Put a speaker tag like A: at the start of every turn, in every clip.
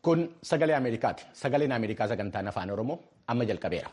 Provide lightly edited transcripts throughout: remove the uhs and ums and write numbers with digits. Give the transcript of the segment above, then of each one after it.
A: Kun sagalee Ameerikaati. Sagaleen Ameerikaa sagantaan afaan Oromoo amma jalqabeera.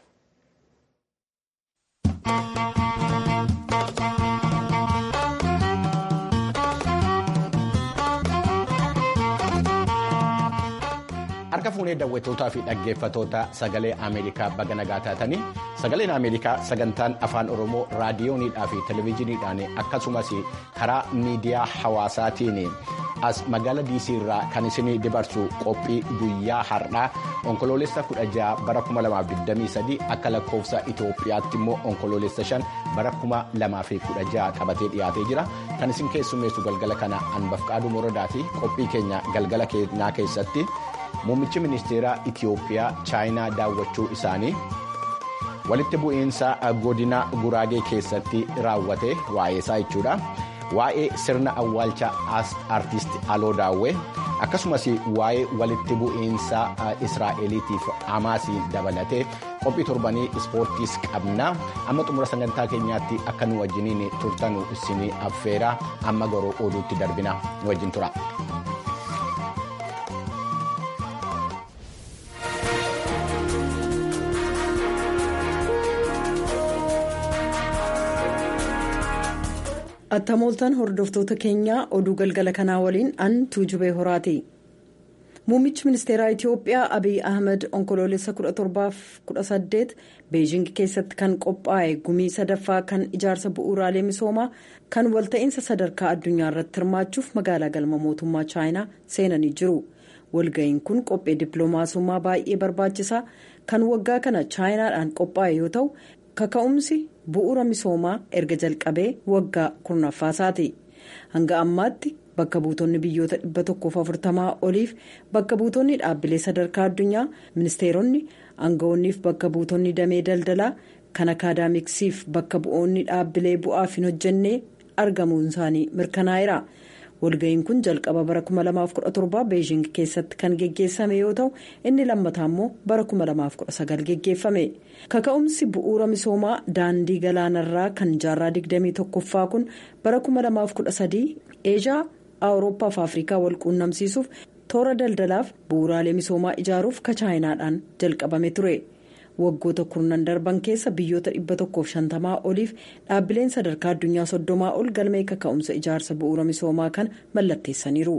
A: Harka fuunee daawwattootaa fi dhaggeeffatoota sagalee Ameerikaa baga nagaa taatanii sagaleen Ameerikaa sagantaan afaan Oromoo raadiyooniidhaa fi televezyiiniidhaan akkasumas karaa miidiyaa hawaasaatiin as magaala DC irraa kan isinii dabarsu qophii guyyaa har'aa onkoloolessa 16 bara 2023 akka lakkoofsa Itoophiyaatti immoo onkoloolessa 5 bara 2016 qabatee dhiyaatee jira. Kan isin keessummeessu galgala kana Anbafqaaduu Morodaati. Qophii keenya galgala keenyaa keessatti muummichi ministeeraa Itoophiyaa chaayinaa daawwachuu isaanii walitti bu'iinsa godina Guraagee keessatti raawwate waa'ee isaa jechuudha. Waa'ee sirna awwaalcha artist Aloo Daawwee akkasumas waa'ee walitti bu'iinsa Israa'eliitiif Hamaasii dabalatee qophii torbanii ispoortiis qabna. Amma xumura sagantaa keenyaatti akka nu wajjiniin turtanu isinii affeera. Amma garuu oduutti darbina nu wajjin tura.
B: Attamooltaan hordoftoota keenyaa oduu galgala kanaa waliin an Tuujubee Horaati. Muummichi ministeeraa Itoophiyaa Abiy Ahmed onkoloolessa 17-18 Beejing keessatti kan qophaa'e gumii sadaffaa kan ijaarsa bu'uuraalee misoomaa kan walta'iinsa sadarkaa addunyaa irratti hirmaachuuf magaalaa galma mootummaa chaayinaa seenanii jiru. Walga'iin kun qophee dippiloomaasummaa baay'ee barbaachisaa kan waggaa kana chaayinaadhaan qophaa'e yoo ta'u kaka'umsi bu'uura misoomaa erga jalqabee waggaa 10ffaati. Hanga ammaatti bakka buutonni biyyoota 140 oliif bakka buutonni dhaabbilee sadarkaa addunyaa ministeeronni aangawoonniif bakka buutonni damee daldalaa kan akaadaamiksiif bakka bu'oonni dhaabbilee bu'aaf hin hojjennee argamuun isaanii mirkanaa'eera. Walga'iin kun jalqaba bara 2017 Beejing keessatti kan geggeessame yoo ta'u inni lammataa immoo bara 2019 geggeeffame. Kaka'umsi bu'uura misoomaa daandii galaanarraa kan jaarraa 21ffaa kun bara 2013 Eeshiyaa, Awurooppaa fi Afrikaa wal quunnamsiisuuf toora daldalaaf bu'uuraalee misoomaa ijaaruuf chaayinaadhaan jalqabame ture. Waggoota kurnan darban keessa biyyoota 150 oliif dhaabbileen sadarkaa addunyaa 30 ol galmee kaka'umsa ijaarsa bu'uura misoomaa kan mallatteessaniiru.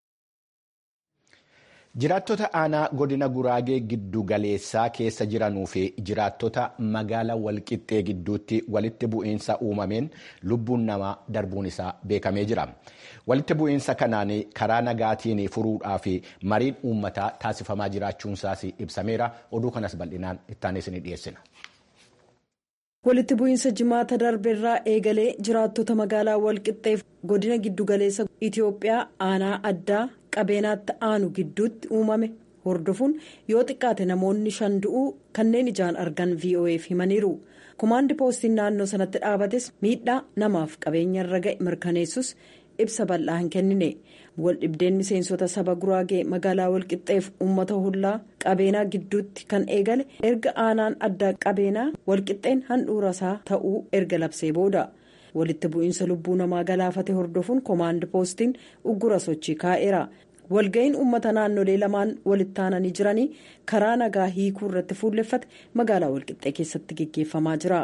A: Jiraattota aanaa godina Guraagee giddu galeessaa keessa jiranuu fi jiraattota magaalaa Walqixxee gidduutti walitti bu'iinsa uumameen lubbuun namaa darbuun isaa beekamee jira. Walitti bu'iinsa kanaan karaa nagaatiin furuudhaa fi mariin uummataa taasifamaa jiraachuun isaas ibsameera. Oduu kanas bal'inaan itti isinii dhiyeessina.
B: Walitti bu'iinsa jimaata darbeerraa eegalee jiraattota magaalaa Walqixxeef godina giddugaleessa Itoophiyaa aanaa addaa qabeenaatti aanu gidduutti uumame hordofuun yoo xiqqaate namoonni 5 du'uu kanneen ijaan argan VOA'f himaniiru. Kumaandi poostiin naannoo sanatti dhaabates miidhaa namaaf qabeenya irra ga'e mirkaneessus ibsa bal'aa hin kennine. Waldhibdeen miseensota saba Guraagee magaalaa Walqixxeef uummata hullaa qabeenaa gidduutti kan eegale erga aanaan addaa qabeenaa Walqixxeen handhuura isaa ta'uu erga labsee booda. Walitti bu'iinsa lubbuu namaa galaafate hordofuun komaandi poostiin uggura sochii kaa'eera. Walga'iin uummata naannolee lamaan walitti aananii jiranii karaa nagaa hiikuu irratti fuulleffate magaalaa Walqixxee keessatti geggeeffamaa jira.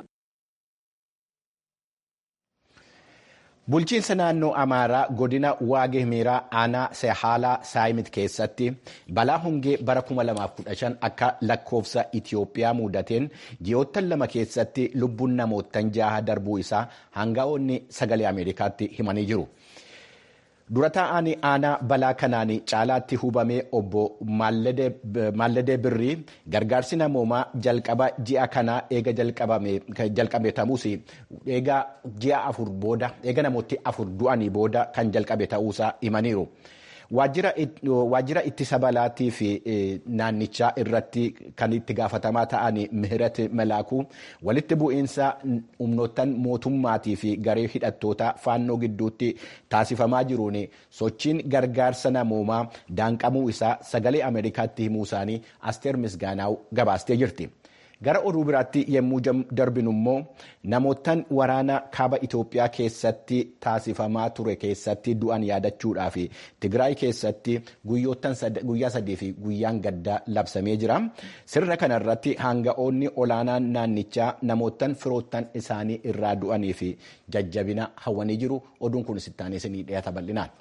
A: Bulchiinsa naannoo Amaaraa godina Waagee Miiraa aanaa Sehaalaa Saayimit keessatti balaa hongee bara 2015 akka lakkoofsa Itoophiyaa mudateen ji'oottan 2 keessatti lubbuun namoottan 6 darbuu isaa hanga'oonni sagalee Ameerikaatti himanii jiru. Dura taa'aan aanaa balaa kanaan caalaatti hubamee obbo Maalladee Birrii gargaarsi namoomaa jalqaba ji'a kanaa eega jalqabe ta'uus eega ji'a 4 booda eega namooti 4 du'anii booda kan jalqabe ta'uusaa himaniiru. Waajjira ittisa balaatii fi naannichaa irratti kan itti gaafatamaa ta'an Mihirat Malaakuu walitti bu'iinsa humnoottan mootummaatii fi garee hidhattoota faannoo gidduutti taasifamaa jiruun sochiin gargaarsa namoomaa daanqamuu isaa sagalee Ameerikaatti himuu isaanii Asteer Misgaanaaw gabaastee jirti. Gara oduu biraatti yommuu darbinu immoo namootaan waraana kaaba Itoophiyaa keessatti taasifamaa ture keessatti du'an yaadachuudhaaf Tigraay keessatti guyyaa 3 fi guyyaan gaddaa labsamee jira. Sirna kanarratti hanga'oonni olaanaan naannichaa namootaan firoottan isaanii irraa du'anii fi jajjabina hawwanii jiru. Oduun kun sittaanee isinii dhiyaata bal'inaan.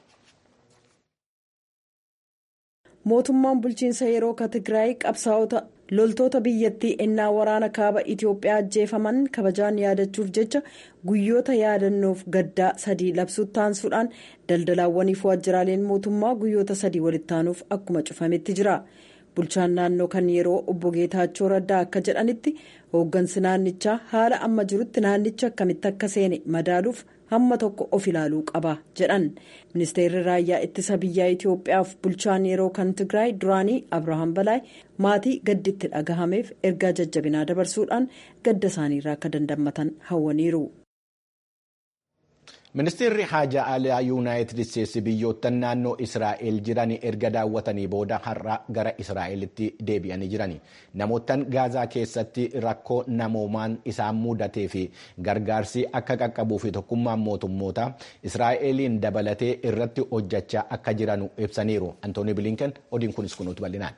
B: Mootummaan bulchiinsa yeroo Tigraay qabsaa'ota loltoota biyyattii ennaa waraana kaaba Itoophiyaa ajjeefaman kabajaan yaadachuuf jecha guyyoota yaadannoof gaddaa 3 labsuutti taansuudhaan daldalaawwaniif waajjiraaleen mootummaa guyyoota 3 walitti aanuuf akkuma cufametti jira. Bulchaan naannoo kan yeroo obbo Geetaachoo Raddaa akka jedhanitti hooggansi naannichaa haala amma jirutti naannicha akkamitti akka seene madaaluuf hamma tokko of ilaaluu qaba jedhan. Ministeerri raayyaa ittisa biyyaa Itoophiyaaf bulchaan yeroo kan Tigraay duraanii Abrahaam Balaay maatii gadditti dhagahameef ergaa jajjabinaa dabarsuudhaan gadda isaaniirraa akka dandammatan hawwaniiru.
A: Ministeerri haajaa alaa yuunaayitid isteetsi biyyoota naannoo Israa'el jiran erga daawwatanii booda har'a gara Israa'elitti deebi'anii jiran. Namootaan Gaazaa keessatti rakkoo namoomaan isaan mudatee fi gargaarsi akka qaqqabuu fi tokkummaan mootummoota Israa'eliin dabalatee irratti hojjechaa akka jiran ibsaniiru. Antooni Bilinken odiin kunis kunuutu bal'inaan.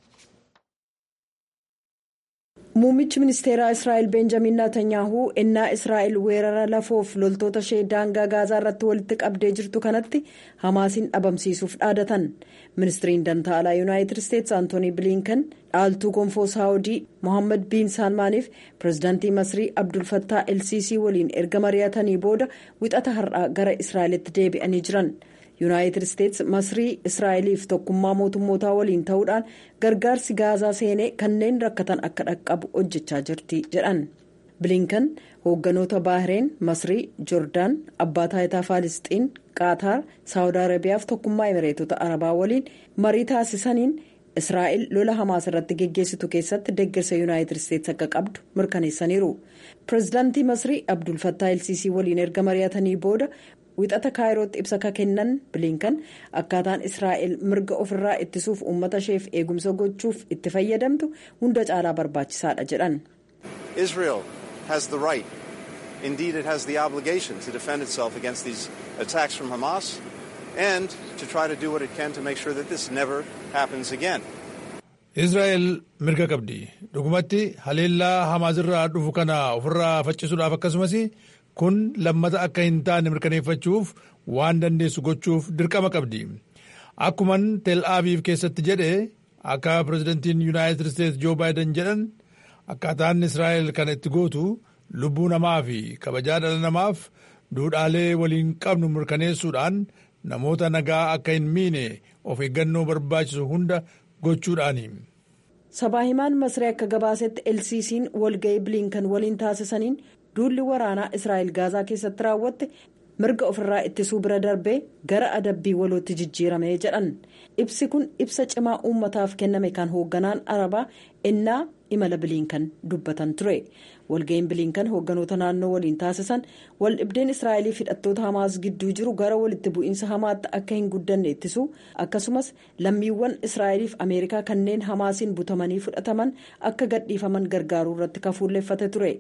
A: Muummichi ministeeraa Israa'el Benjamin Netanyaahuu ennaa Israa'el weerara lafoof loltoota ishee daangaa Gaazaa irratti walitti qabdee jirtu kanatti Hamaasiin dhabamsiisuuf dhaadatan. Ministiriin dantaa alaa Yuunaayitid Isteetsi Antooni Bilinken dhaaltuu gonfoo Saawudii Mohammed bin Salmaaniif pirezidaantii Masrii Abdul Fattah El-Sisii waliin erga mari'atanii booda wixata har'aa gara Israa'elitti deebi'anii jiran. Yuunaayitid Isteetsi Masrii Israa'eliif tokkummaa mootummootaa waliin ta'uudhaan gargaarsi Gaazaa seenee kanneen rakkatan akka dhaqqabu hojjechaa jirti jedhan. Bilinken hoogganoota Baahireen, Masrii, Joordaan, Abbaa Taayitaa Faalisxiin, Qaataar, Saawud Arabiyaaf tokkummaa Emireetota Arabaa waliin marii taasisaniin Israa'el lola Hamaas irratti geggeessitu keessatti deeggarsa Yuunaayitid Isteetsi akka qabdu mirkaneessaniiru. Pireezidaantii Masrii Abdul Fattah El-Sisii waliin erga mari'atanii booda wixata kaayirootti ibsa ka kennan Bilinken akkaataan Israa'el mirga ofirraa ittisuuf uummata isheef eegumsa gochuuf itti fayyadamtu hunda caalaa barbaachisaadha jedhan.
C: Israel has the right, indeed it has the obligation to defend itself against these attacks from Hamas and to try to do what it can to make sure that this never happens again.
D: Israa'el mirga qabdi. Dhugumatti haleellaa Hamaas irraa dhufu kana ofirraa faccisuudhaaf akkasumas kun lammata akka hin taane mirkaneeffachuuf waan dandeessu gochuuf dirqama qabdi. Akkuman Tel Aviv keessatti jedhe akka pirezidantiin Yuunaayitid Isteetsi Joo Baayiden jedhan akkaataan Israa'el kana itti gootu lubbuu namaa fi kabajaa dhala namaaf duudhaalee waliin qabnu mirkaneessuudhaan namoota nagaa akka hin miine of eeggannoo barbaachisu hunda gochuudhaani.
B: Sabaa himaan Masrii akka gabaasetti El-Sisiin walga'ii Bilinken waliin taasisaniin duulli waraanaa Israa'el Gaazaa keessatti raawwatte mirga ofirraa ittisuu bira darbee gara adabbii walootti jijjiirame jedhan. Ibsi kun ibsa cimaa uummataaf kenname kan hoogganaan Arabaa ennaa imala Bilinken dubbatan ture. Walga'iin Bilinken hoogganoota naannoo waliin taasisan wal dhibdeen Israa'elii fi hidhattoota Hamaas gidduu jiru gara walitti bu'iinsa hamaatti akka hin guddanne ittisuu akkasumas lammiiwwan Israa'eliif Ameerikaa kanneen Hamaasiin butamanii fudhataman akka gadhiifaman gargaaruu irratti kafuulleeffate ture.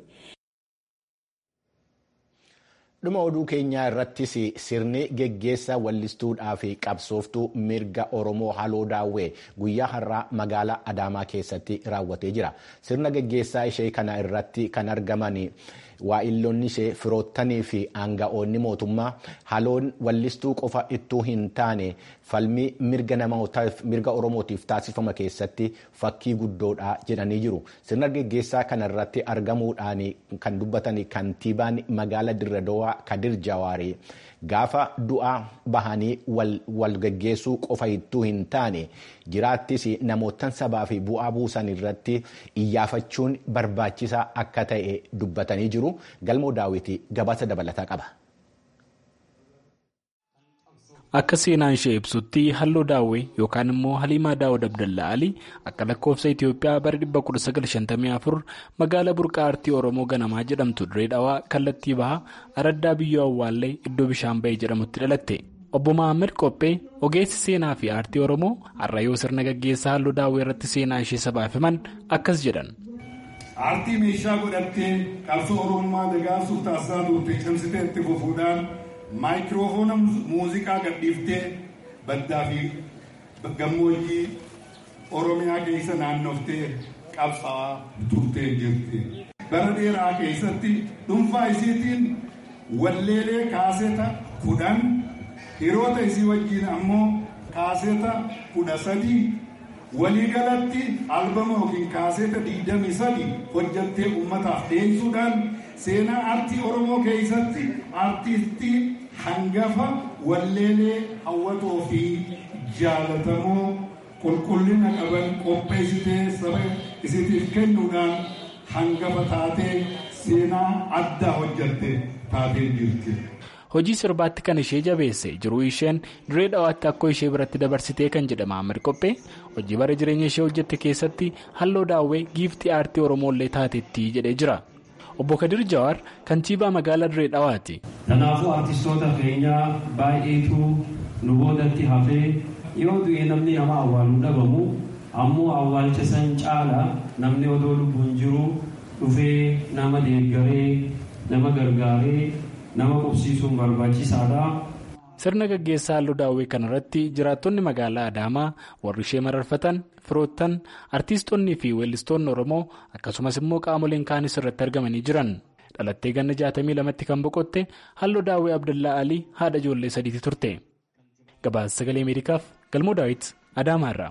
A: Dhuma oduu keenyaa irrattis sirni geggeessa wallistuudhaa fi qabsooftuu mirga Oromoo Haloo Daawwee guyyaa har'aa magaalaa Adaamaa keessatti raawwatee jira. Sirna geggeessaa ishee kana irratti kan argaman waa'illoonni ishee firoottanii fi aanga'oonni mootummaa haloon wallistuu qofa ittuu hin taane falmii mirga Oromootiif taasifama keessatti fakkii guddoodha jedhanii jiru. Sirna geggeessaa kana irratti argamuudhaan kan dubbatan kantiibaan magaalaa Dirre Dawaa Kadir Jawaarii gaafa du'aa bahanii wal geggeessuu qofa ittuu hin taane jiraattis namootan sabaa fi bu'aa buusan irratti iyyaafachuun barbaachisaa akka ta'e dubbatanii jiru. Galmoo Daawwitii gabaasa dabalataa qaba.
E: Akka seenaan ishee ibsutti Halloo Daawwee yookaan immoo Haliimaa Daawud Abdallaa Alii akka lakkoofsa Itoophiyaa bara 1954 magaalaa burqaa aartii Oromoo Ganamaa jedhamtu Dirree Dhawaa kallattii bahaa Araddaa Biyyoo Awwaallee iddoo bishaan bahee jedhamutti dhalatte. Obbo Mahammad Qophee ogeessi seenaa fi aartii Oromoo har'a yoo sirna gaggeessaa Halloo Daawwee irratti seenaa ishee sabaaf himan akkas jedhan.
F: aartii meeshaa godhattee qabsoo Oromummaa dagaagsuuf taasisaa turte cimsitee itti fufuudhaan maayikiroofoona muuziqaa gadhiiftee baddaa fi gammoojjii Oromiyaa keessa naannoftee qabsaa turtee jirti. Bara dheeraa keessatti dhuunfaa isiitiin walleelee kaaseeta 10 hiriyoota isii wajjin ammoo kaaseeta 13 waliigalatti albama yookiin kaaseeta 23 hojjattee uummataaf dhiyeessuudhaan seenaa aartii Oromoo keessatti aartistii hangafa walleelee hawwatoo fi jaalatamoo qulqullina qaban qopheessitee saba isiitiif kennuudhaan hangafa taatee seenaa addaa hojjatte taatee jirti.
E: Hojii sirbaatti kan ishee jabeesse jiruu isheen Dirree Dhawaatti akkoo ishee biratti dabarsitee kan jedhama Ahmed Qophee hojii bara jireenya ishee hojjette keessatti halloo daawwee giiftii aartii Oromoollee taatetti jedhee jira. Obbo Kadir Jawaar kantiibaa magaalaa Dirree Dhawaati.
G: Kanaafuu aartistoota keenyaa baay'eetu nu boodatti hafee yoo du'e namni nama awwaaluu dhabamu ammoo awwaalcha san caala namni odoo lubbuun jiru dhufee nama deeggaree nama gargaaree nama qubsiisuun barbaachisaadha.
E: Sirna gaggeessaa halluu daawwee kanarratti jiraattonni magaalaa Adaamaa warri ishee mararfatan firoottan artiistonnii fi weellistoonni Oromoo akkasumas immoo qaamoleen kaanis irratti argamanii jiran. Dhalattee ganna 62tti kan boqotte halluu daawwee Abdallaa Alii haadha ijoollee 3 turte. Gabaasa Sagalee Ameerikaaf Galmoo Daawit Adaamaarraa.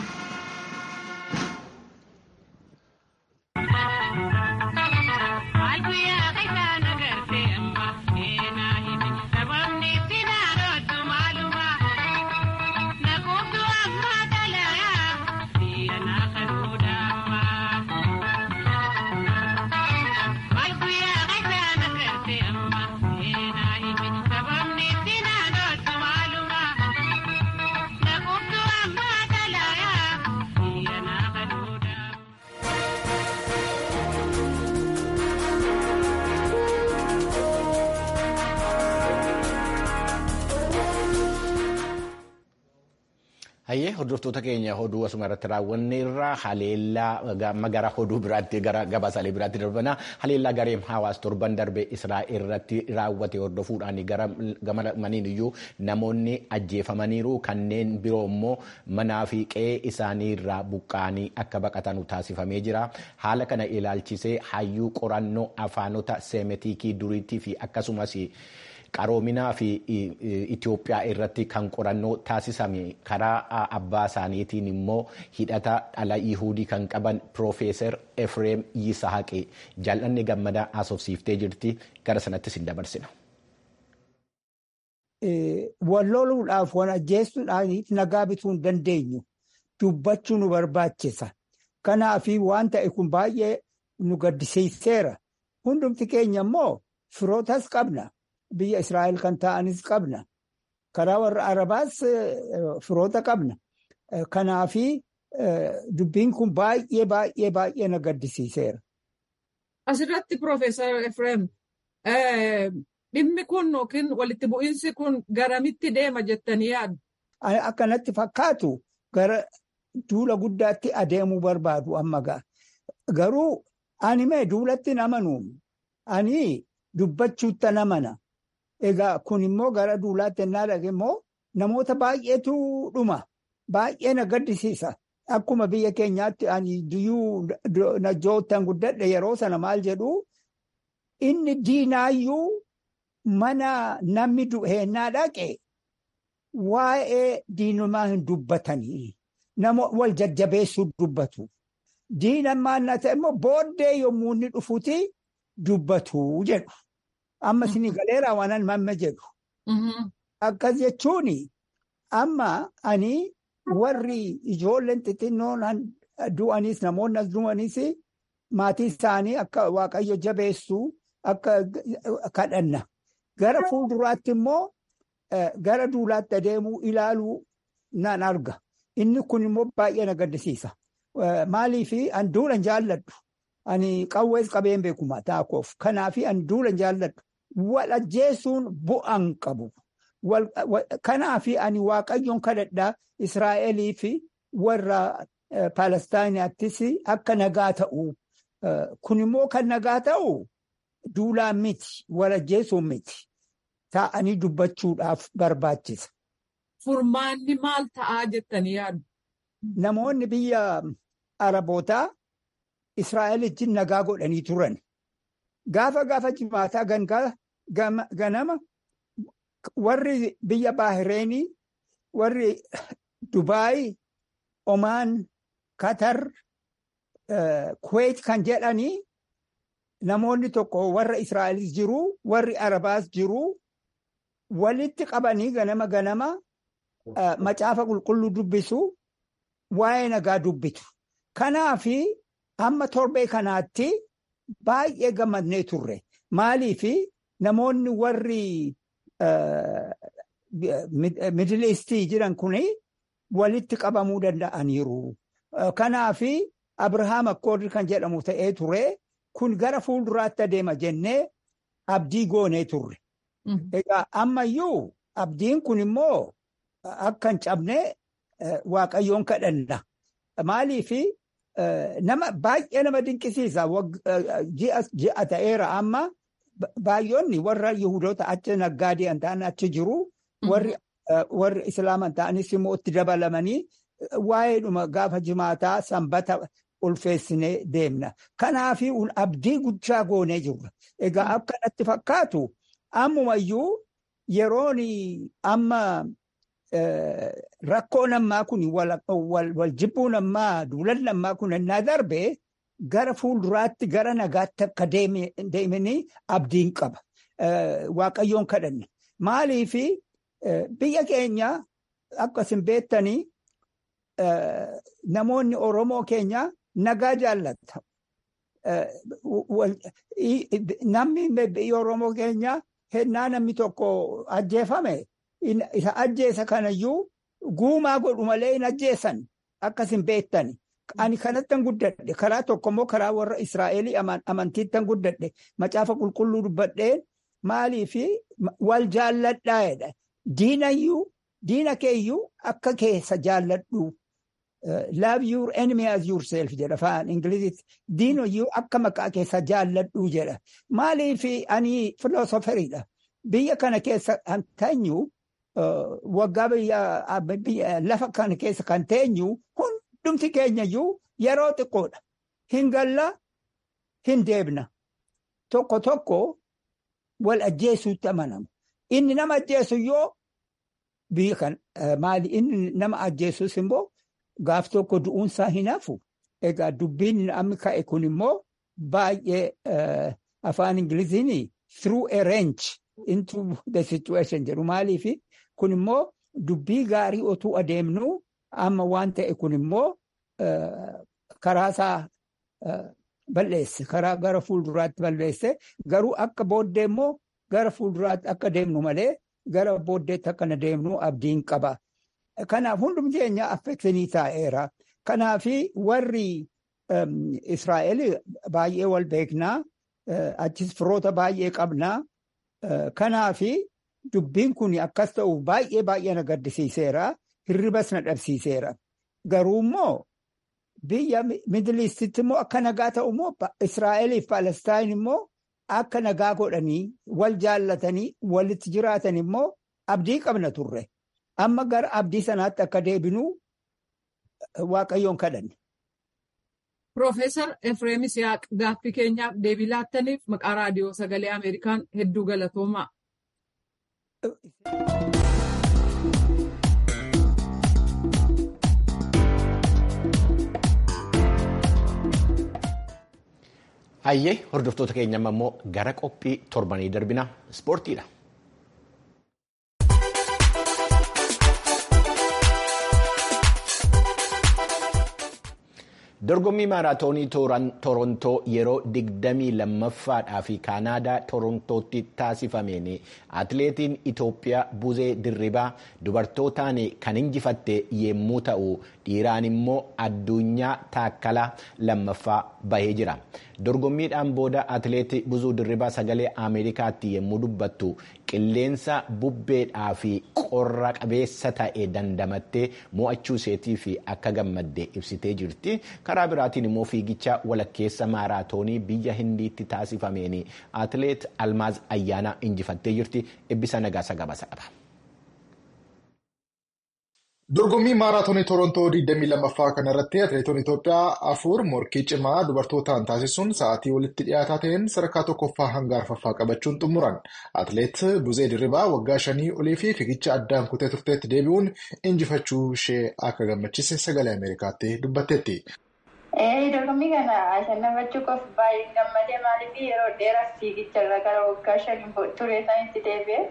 A: Hayyee hordoftoota keenya oduu asuma irratti raawwanne irraa haleellaa magara oduu biraatti gara gabaasaalee biraatti darbana haleellaa gareem hawaas torban darbe Israa'el irratti raawwate hordofuudhaan gama maniin iyyuu namoonni ajjeefamaniiru kanneen biroo immoo manaa fi qe'ee isaanii irraa buqqa'anii akka baqatan taasifamee jira. Haala kana ilaalchisee hayyuu qorannoo afaanota seemitikii duriitii fi akkasumas qaroominaa fi Itoophiyaa irratti kan qorannoo taasisame karaa abbaa isaaniitiin immoo hidhata dhala Yihuudii kan qaban Piroofeesar Efreem Yisaaqi jaallanni gammadaa haasofsiiftee jirti gara sanattis hin dabarsina.
H: Walloluudhaaf waan ajjeesuudhaaniif nagaa bituu hin dandeenyu dubbachuu nu barbaachisa. Kanaaf waan ta'e kun baay'ee nu gaddisiiseera. Hundumti keenya immoo firootas qabna. Biyya Israa'el kan ta'anis qabna. Karaa warra Arabaas firoota qabna. Kanaaf dubbiin kun baay'ee na gaddisiiseera.
I: Asirratti Piroofeesar Efreem dhimmi kun yookiin walitti bu'iinsi kun garamitti deema jettanii yaaddu?
H: Akkanatti fakkaatu gara duula guddaatti adeemuu barbaadu amma garuu ani mee duulatti namanu ani dubbachuutta namana. Egaa kun immoo gara duulaatti ennaa dhage immoo namoota baay'eetu dhuma. Baay'ee na gaddisiisa. Akkuma biyya keenyaatti ani duyyuu na joottan guddadhe yeroo sana maal jedhu inni diinaayyuu mana namni du'eennaa dhaqe waa'ee diinumaa hin dubbatanii. Nama wal jajjabeessuu dubbatu. Diinammaan na ta'e immoo booddee yommuu inni dhufuti dubbatu jedhu. Amma sinii galeeraa waanan mamma jedhu. Akkas jechuun amma ani warri ijoolleen xixinnoon du'anis namoonni as du'anis maatii isaanii akka waaqayyo jabeessu akka kadhanna. Gara fuulduraatti immoo gara duulaatti adeemuu ilaaluu nan arga. Inni kun immoo baay'ee na gaddisiisa. Maaliif an duulan jaalladhu. Ani qawwees qabeen beekuma taakoof. Kanaaf an duulan jaalladhu. Wal ajjeesuun bu'aan qabu. Kanaaf ani waaqayyoon kadhadhaa Israa'elii fi warra Palestaayinaattis akka nagaa ta'u Kun immoo kan nagaa ta'u duulaan miti, walajjeesuun miti. Taa'anii dubbachuudhaaf barbaachisa.
I: Furmaanni maal ta'aa jettanii yaaddu?
H: Namoonni biyya Arabootaa Israa'elitti nagaa godhanii turan. Gaafa jimaataa ganama warri biyya Baahireenii, warri Dubaay, Omaan, Qatar, Kuwait kan jedhanii namoonni tokko warra Israa'elis jiru, warri Arabaas jiru, walitti qabanii ganama macaafa qulqulluu dubbisu, waa'ee nagaa dubbitu. Kanaafi hamma torbee kanaatti baay'ee gammadnee turre. Maaliifi namoonni warri Middle Eastii jiran kuni walitti qabamuu danda'aniiru. Kanaafi Abrahaam Akkoordi kan jedhamu ta'ee ture. Kun gara fuulduraatti adeema jennee abdii goonee turre. Egaa ammayyuu abdiin kun immoo akka hin cabne Waaqayyoon kadhanna. Maaliifi baay'ee nama dinqisiisa. Ji'a ta'eera amma baay'oonni warra Yihudoota achi naggaadee ta'an achi jiru. Warri Islaamaa ta'anis immoo itti dabalamanii waa'eedhuma gaafa jimaataa sanbata ulfeessinee deemna. Kanaafi abdii guddaa goonee jirra. Egaa akkanatti fakkaatu ammumayyuu yeroon amma rakkoon ammaa kun wal jibbuun ammaa duulan ammaa kun ennaa darbe gara fuulduraatti gara nagaatti akka deemanii abdiin qaba. Waaqayyoon kadhanne. Maaliifi biyya keenya akkasin beektanii namoonni Oromoo keenya nagaa jaallata. Namni biyya Oromoo keenya hennaa namni tokko ajjeefame isa ajjeesa kanayyuu guumaa godhu malee hin ajjeesan akkasin beektani. Ani kanattan guddadhe karaa tokkommoo karaa warra Israa'elii amantiittan guddadhe macaafa qulqulluu dubbadhee maaliifi wal jaalladhaadha. Diina keeyyuu akka keessa jaalladhu. Love your enemy as yourself jedha afaan Ingilizitti. Diinayyuu akka maqaa keessa jaalladhu jedha. Maaliifi ani filoosoferiidha. Biyya kana keessa kan teenyu waggaa biyya lafa kana keessa kan teenyu hundumti keenyayyuu yeroo xiqqoodha. Hin galla, hin deebna. Tokko wal ajjeesuutti amanamu. Inni nama ajjeesu yoo biyya kan maali inni nama ajjeesus immoo gaaf tokko du'uunsaa hin hafu. Egaa dubbiin amma ka'e kun immoo baay'ee afaan Ingiliziin through a wrench into the situation jedhu. Maaliifi kun immoo dubbii gaarii otuu adeemnu amma waan ta'e kun immoo karaasaa balleesse. Karaa gara fuulduraatti balleesse. Garuu akka booddee immoo gara fuulduraatti akka deemnu malee gara booddeetti akka deemnu abdiin qaba. Kanaaf hundumti keenya affeksanii taa'eera. Kanaafi warri Israa'el baay'ee wal beeknaa. Achis firoota baay'ee qabnaa. Kanaafi dubbiin kun akkas ta'uuf baay'ee na gaddisiiseera. Hirribas na dhabsiiseera. Garuu immoo biyya Middle Eastitti immoo akka nagaa ta'u immoo Israa'eliif Palestaan immoo akka nagaa godhanii wal jaallatanii walitti jiraatan immoo abdii qabna turre. Amma gara abdii sanaatti akka deebinu Waaqayyoon kadhanne.
I: Profeesar Efreem Isihaaq gaaffii keenyaaf deebii laattaniif maqaa raadiyoo sagalee Ameerikaan hedduu galatoomaa.
A: Hayyee hordoftoota keenya immoo gara qophii torbanii darbina ispoortiidha. Dorgommii maaraatoonii Torontoo yeroo 22ffaa fi Kaanaadaa Torontootti taasifameen atileetiin Itoophiyaa Buzee Dirribaa dubartootaan kan injifatte yemmuu ta'u dhiiraan immoo Addunyaa Taakkalaa lammaffaa bahee jira. Dorgommiidhaan booda atileetii Buzuu Dirribaa sagalee Ameerikaatti yemmuu dubbattu qilleensa bubbeedhaa fi qorra qabeessa ta'e dandamattee mo'achuu isheetii fi akka gammaddee ibsitee jirti. Karaa biraatiin immoo fiigicha walakkeessa maaraatoonii biyya Hindiitti taasifameen atileet Almaaz Ayyaanaa injifattee jirti. Eebbisa Nagaasaa gabaasa qaba.
J: Dorgommii maaraatoonii Torontoo 22ffaa kanarratti atileetonni Itoophiyaa 4 morkii cimaa dubartootaan taasisuun sa'aatii walitti dhiyaataa ta'een sadarkaa tokkoffaa hanga arfaffaa qabachuun xumuran. Atileet Buzee Dirribaa waggaa 5 olii fi fiigicha addaan kutee turteetti deebi'uun injifachuu ishee akka gammachiise sagalee Ameerikaatti dubbatteetti.
K: Dorgommii kana ashannamachuuf baay'ee gammadee maaliif yeroo dheeraaf fiigicha irra gara waggaa 5 ture sanitti deebi'e.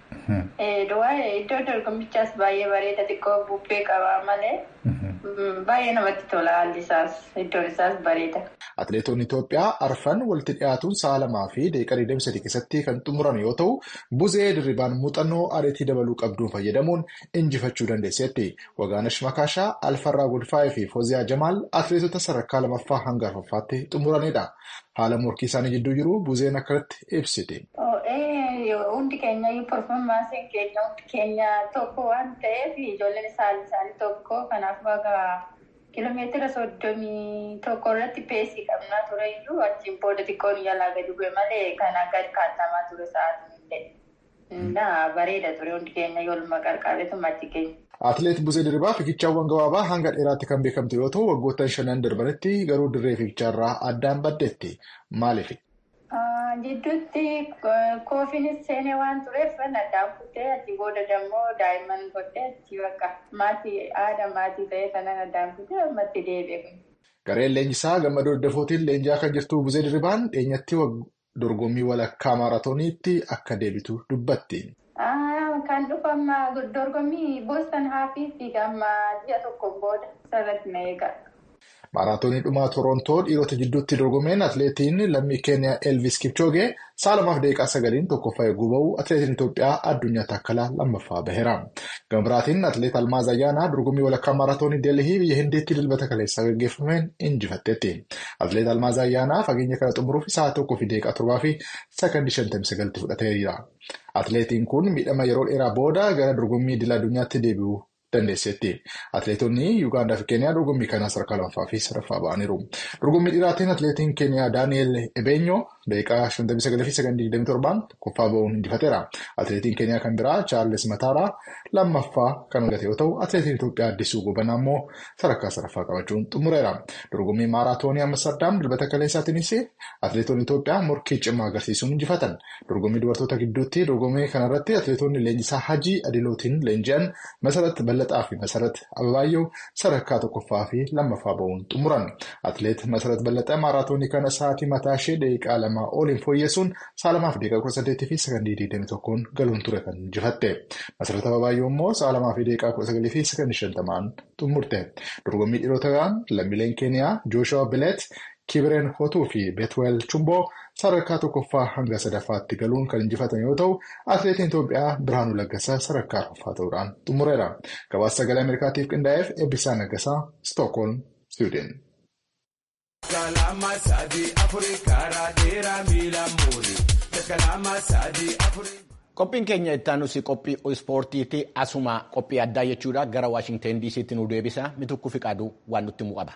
K: Iddoo dorgommichaas baay'ee bareeda xiqqoo bubbee qaba malee baay'ee namatti tola haalli isaas iddoon isaas bareeda.
J: Atileetonni Itoophiyaa arfan walitti dhiyaatuun sa'a 2 fi daqiiqaa 23 keessatti kan xumuran yoo ta'u Buzee Dirribaan muuxannoo atileetii dabaluu qabduun fayyadamuun injifachuu dandeesseetti. Wagaanesh Makaashaa, Alfarraa Gulfaa'ee fi Fooziyaa Jamaal atileetota sadarkaa 2ffaa hanga arfaffaatti xumuranidha. Haala morkii isaanii jidduu jiru Buzeen akkanatti ibsite.
K: Hundi keenya performaansiin keenya hundi keenya tokko waan ta'eef ijoolleen isaanii tokko kanaaf bakka kiiloomeetira 31 irratti peesii qabnaa ture iyyuu achiin booda xiqqoon yaalaa gadi bu'e malee kan akka kaatamaa ture sa'aatiin illee bareeda ture hundi keenya yooluma qarqaareetu machi keenya.
J: Atileet Buzee Dirribaa fiigichaawwan gabaabaa hanga dheeraatti kan beekamtu yoo ta'u waggoottan 5 darbanitti garuu dirree fiigicharraa addaan baddeetti. Maaliif?
K: Jidduutti koofiinis seenee waan tureef addaan kutee achi booda dammoo daa'imman godhee achi bakka maatii ta'ee sanaan addaan kutee ammatti deebi'e.
J: Gareen leenjisaa Gammadoo Daddafootiin leenji'aa kan jirtu Buzee Dirribaan dheenyatti dorgommii walakkaa maaraatooniitti akka deebitu dubbatti.
K: Kan dhufu amma dorgommii Booston Haafiitti amma ji'a tokko booda sarratti na eega.
J: Maaraatoonii dhumaa Torontoo dhiirota jidduutti dorgomeen atileetiin lammii Keeniyaa Elvis Kipchoogee sa'a 2 daqiiqaa 9 tokkoffaa eeguu ba'u atileetiin Itoophiyaa Addunyaa Takkalaa lammaffaa baheera. Gama biraatiin atileet Almaaz Ayyaanaa dorgommii walakkaa maaraatoonii Deelihii biyya Hindiitti dilbata kaleessaa gaggeeffameen injifatteetti. Atileet Almaaz Ayyaanaa fageenya kana xumuruuf sa'a 1 daqiiqaa 7 fi sekondii 59 fudhateera. Atileetiin kun miidhama yeroo dheeraa booda gara dorgommii idil addunyaatti deebi'uu dandeesseetti. Atileetonni Yuugaandaa fi Keeniyaa dorgommii kana sadarkaa 2ffaa fi 3ffaa ba'aniiru. Dorgommii dhiiraatiin atileetiin Keeniyaa Daani'eel Ebeenyoo daqiiqaa 59 fi sekondii 27 tokkoffaa ba'uun injifateera. Atileetiin Keeniyaa kan biraa Chaarles Mataaraa lammaffaa kan argate yoo ta'u atileetiin Itoophiyaa Addisuu Gobanaa immoo sadarkaa 3ffaa qabachuun xumureera. Dorgommii maaraatoonii Amsterdam dilbata kaleessaatiinis atileetonni Itoophiyaa morkii cimaa agarsiisuun injifatan. Dorgommii dubartoota gidduutti dorgommii kanarratti atileetonni leenjisaa Hajii Adilootiin leenji'an Masarat Ballaxaa fi Masarat Ababaayyoo sadarkaa 1ffaa fi 2ffaa ba'uun xumuran. Atileet Masarat Ballaxaa maaraatoonii kana sa'aatii mataa ishee daqiiqaa 2 oliin fooyyessuun sa'a 2 daqiiqaa 18 fi sekondii 21 galuun ture kan injifatte. Masarat Ababaayyoo immoo sa'a 2 daqiiqaa 19 fi sekondii 50 xumurte. Dorgommii dhiirotaan lammiileen Keeniyaa Jooshuwaa Bileet, Kibireen Hotuu fi Beetweel Chumboo sadarkaa 1ffaa hanga 3ffaatti galuun kan injifatan yoo ta'u atileetiin Itoophiyaa Birhaanuu Laggasaa sadarkaa 4ffaa ta'uudhaan xumureera. Gabaasa sagalee Ameerikaatiif qindaa'eef Eebbisaa Naggasaa, Stookholm, Sweden.
A: Qophiin keenya itti aanusi qophii ispoortiitti asuma qophii addaa jechuudha gara Waashingteen DC'tti nu deebisa Mitukkuu Fiqaaduu waan nutti mu'aba.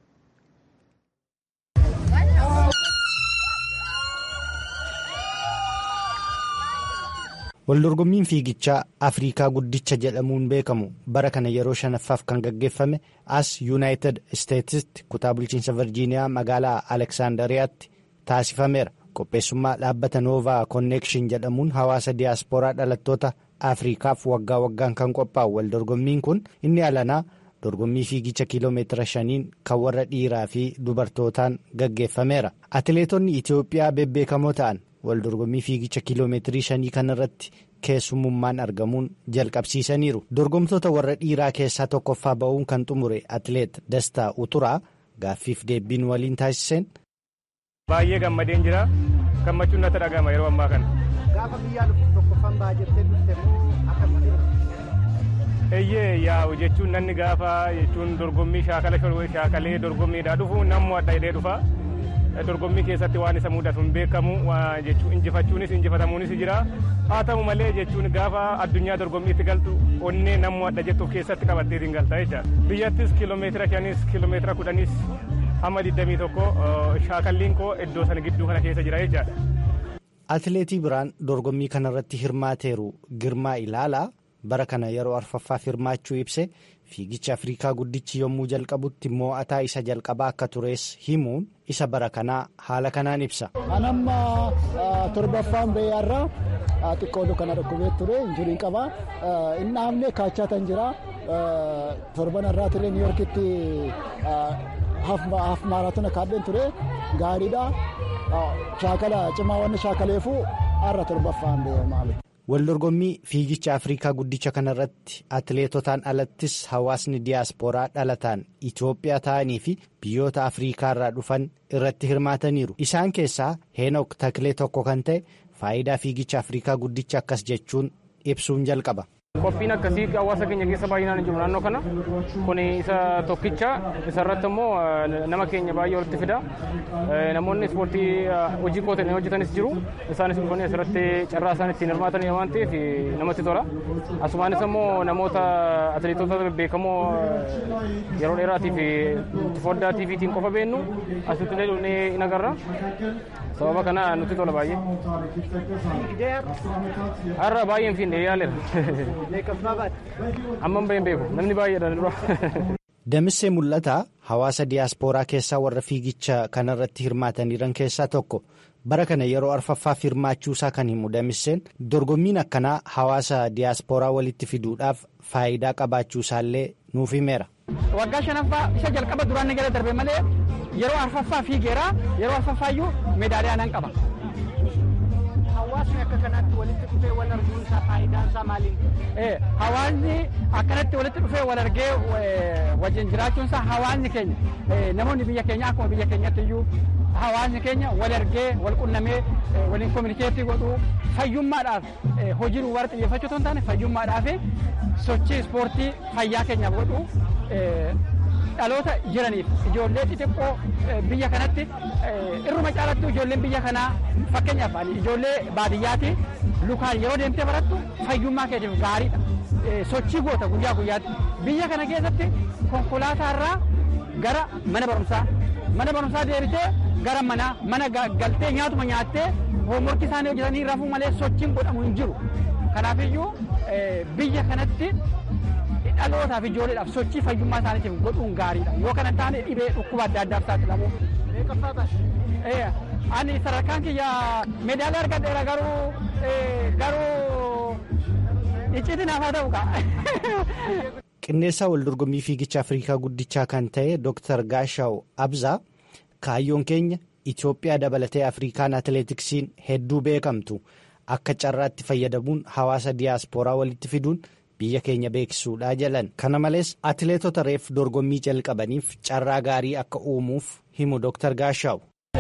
L: Waldorgommiin fiigichaa Afrikaa guddicha jedhamuun beekamu bara kana yeroo 5ffaaf kan gaggeeffame as Yuunaayitid Isteetsitti kutaa bulchiinsa Virjiiniyaa magaalaa Aleksaandariyaatti taasifameera. Qopheessummaa dhaabbata Noovaa Konneekshin jedhamuun hawaasa diyaaspooraa dhalattoota Afrikaaf waggaa waggaan kan qophaa'u waldorgommiin kun inni alanaa dorgommii fiigicha kiiloomeetira 5 kan warra dhiiraa fi dubartootaan gaggeeffameera. Atileetonni Itoophiyaa bebbeekamoo ta'an waldorgommii fiigicha kiiloomeetirii 5 kanarratti keessummaan argamuun jalqabsiisaniiru. Dorgomtoota warra dhiiraa keessaa tokkoffaa ba'uun kan xumure atileet Dastaa Uturaa gaaffiif deebiin waliin taasiseen.
M: Baay'ee gammadeen jira. Gammachuun natti dhaga'ama yeroo ammaa kana.
L: Gaafa biyyaa dhufu tokkoffaan ba'a jettee dhufte akkamitti?
M: Eeyyee yaa'u jechuun namni gaafa jechuun dorgommii shaakala shaakalee dorgommiidhaa dhufu namni adda hidhee dhufa. dorgommii keessatti waan isa mudatu hin beekamu jechuun injifachuunis injifatamuunis jira. Haa ta'u malee jechuun gaafa addunyaa dorgommiitti galtu onnee namni adda jettu keessatti qabattee hin galta jecha. Biyyattis kiiloomeetira 5 kiiloomeetira 10 hamma 21 shaakalliin koo iddoo sana gidduu kana keessa jira jechaadha.
L: Atileetii biraan dorgommii kanarratti hirmaateeru Girmaa Ilaalaa bara kana yeroo arfaffaaf hirmaachuu ibse fiigicha Afrikaa guddichi yommuu jalqabutti mo'ataa isa jalqabaa akka tures himuun isa bara kanaa haala kanaan ibsa.
N: Anamma torbaffaan beeyyaarraa xiqqoo kana dhukkubee ture injuriin qaba. Inni hamne kaachaa tan jira. Torban irraa ture Niiyorkitti haaf maaraatoona kaadheen ture gaariidha. Shaakala cimaa wanni shaakaleefuu har'a torbaffaan beeyyamaa.
L: Waldorgommii fiigicha Afrikaa guddicha kanarratti atileetotaan alattis hawaasni diyaaspooraa dhalataan Itoophiyaa ta'anii fi biyyoota Afrikaa irraa dhufan irratti hirmaataniiru. Isaan keessaa Heenok Taklee tokko kan ta'e faayidaa fiigicha Afrikaa guddicha akkas jechuun ibsuun jalqaba.
M: Qophiin akkasii hawaasa keenya keessa baay'inaan jiru naannoo kana. Kun isa tokkicha isarratti immoo nama keenya baay'ee walitti fida. Namoonni ispoortii hojii qootanii hojjetanis jiru. Isaanis dhufanii asirratti carraa isaan ittiin hirmaatanii waan ta'eef namatti tola. Asumaanis immoo namoota atileetota beekamoo yeroo dheeraatiif foddaa TVtiin qofa beennu asitti illee dhufnee hin agarra. Sababa kana nutti tola baay'ee. Har'a baay'ee hin fiinne yaaleera. Amman baay'een beeku namni baay'eedhaan dura.
L: Damissee Mul'ataa hawaasa diyaaspooraa keessaa warra fiigicha kanarratti hirmaataniiran keessaa tokko. Bara kana yeroo arfaffaaf hirmaachuusaa kan himu Damisseen dorgommiin akkanaa hawaasa diyaaspooraa walitti fiduudhaaf faayidaa qabaachuusaallee nuuf himeera.
O: Waggaa 5ffaa isa jalqaba duraan gara darbe malee yeroo arfaffaa fiigeera yeroo arfaffaayyuu meedaaliyaa nan qaba. Hawaasni akka kanatti walitti dhufee wal arguun isaa faayidaan isaa maali? Hawaasni akkanatti walitti dhufee wal argee wajjin jiraachuun isaa hawaasni keenya namoonni biyya keenya akkuma biyya keenyatti iyyuu hawaasni keenya wal argee wal qunnamee waliin kominikeetii godhuu fayyummaadhaaf hojii duwwaarra xiyyeeffachuu osoo hin taane fayyummaadhaaf sochii ispoortii fayyaa keenyaaf godhuu dhaloota jiraniif ijoollee xixiqqoo biyya kanatti irruma caalatti ijoolleen biyya kanaa fakkeenyaaf ijoollee baadiyyaatti lukaan yeroo deemtee barattu fayyummaa keetiif gaariidha. Sochii goota guyyaa guyyaatti biyya kana keessatti konkolaataarraa gara mana barumsaa deebitee gara mana galtee nyaatuma nyaattee hoomworkii isaanii hojjetanii rafuu malee sochiin godhamu hin jiru. Kanaafiyyuu biyya kanatti dhalootaaf ijoolleedhaaf sochii fayyummaa isaaniitiif godhuun gaariidha. Yoo kana hin taane dhibee dhukkuba adda addaaf saaxilamu. Ani sadarkaan kiyya meedaaliyaa argadheera garuu icciitiin hafaa ta'u qaba.
L: Qindeessaa waldorgommii fiigicha Afrikaa guddichaa kan ta'e Dr. Gaashaw Abzaa kaayyoon keenya Itoophiyaa dabalatee Afrikaan atileetiksiin hedduu beekamtu akka carraatti fayyadamuun hawaasa diyaaspooraa walitti fiduun biyya keenya beeksisuudhaa jedhan. Kana malees atileetota reef dorgommii jalqabaniif carraa gaarii akka uumuuf himu Dr. Gaashaw.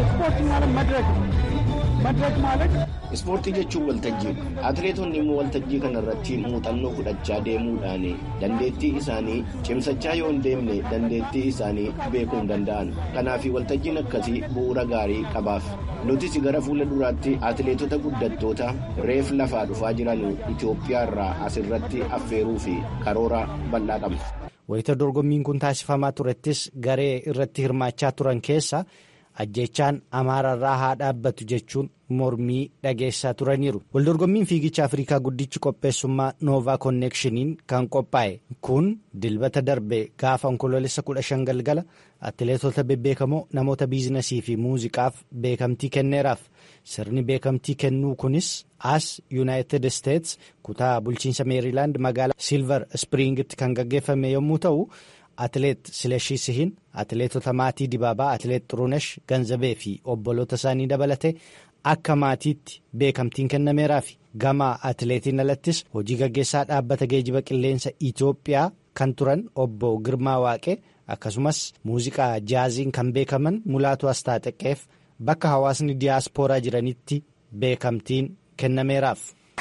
P: Ispoortii jechuun waltajjiidha. Atileetonni immoo waltajjii kanarratti muuxannoo fudhachaa deemuudhaan dandeettii isaanii cimsachaa yoo hin deemne dandeettii isaanii beekuu hin danda'an. Kanaaf waltajjiin akkasii bu'uura gaarii qabaaf. Nutis gara fuula duraatti atileetota guddattoota reef lafaa dhufaa jiran Itoophiyaa irraa asirratti affeeruu fi karoora bal'aa qabna.
L: Wayita dorgommiin kun taasifamaa turettis garee irratti hirmaachaa turan keessa ajjechaan Amaararraa haa dhaabbatu jechuun mormii dhageessaa turaniiru. Waldorgommiin fiigicha Afrikaa guddichi qopheessummaa Noovaa Konneekshiniin kan qophaa'e kun dilbata darbe gaafa onkoloolessa 15 galgala atileetota bebbeekamoo namoota biizinasii fi muuziqaaf beekamtii kenneeraaf. Sirni beekamtii kennuu kunis as Yuunaayitid Isteets kutaa bulchiinsa Meeriilaand magaalaa Silver Springitti kan gaggeeffame yommuu ta'u, atileet Silashii Sihin, atileetota maatii Dibaabaa, atileet Xurunesh Ganzabee fi obboloota isaanii dabalatee akka maatiitti beekamtiin kennameeraafi. Gama atileetiin alattis hojii gaggeessaa dhaabbata geejiba qilleensa Itoophiyaa kan turan obbo Girmaa Waaqee akkasumas muuziqaa jaaziin kan beekaman Mulaatu Astaaxeqeef bakka hawaasni diyaaspooraa jiranitti beekamtiin kennameeraaf.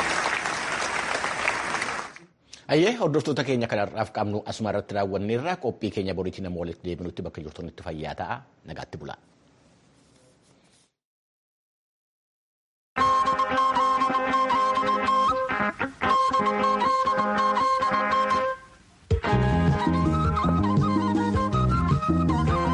A: Ayyee hordoftoota keenya kanarraaf qabnu asuma irratti raawwanneerra qophii keenya boriitiin nama walitti deebinutti bakka jirtanitti fayyaa ta'a nagaatti bulaa.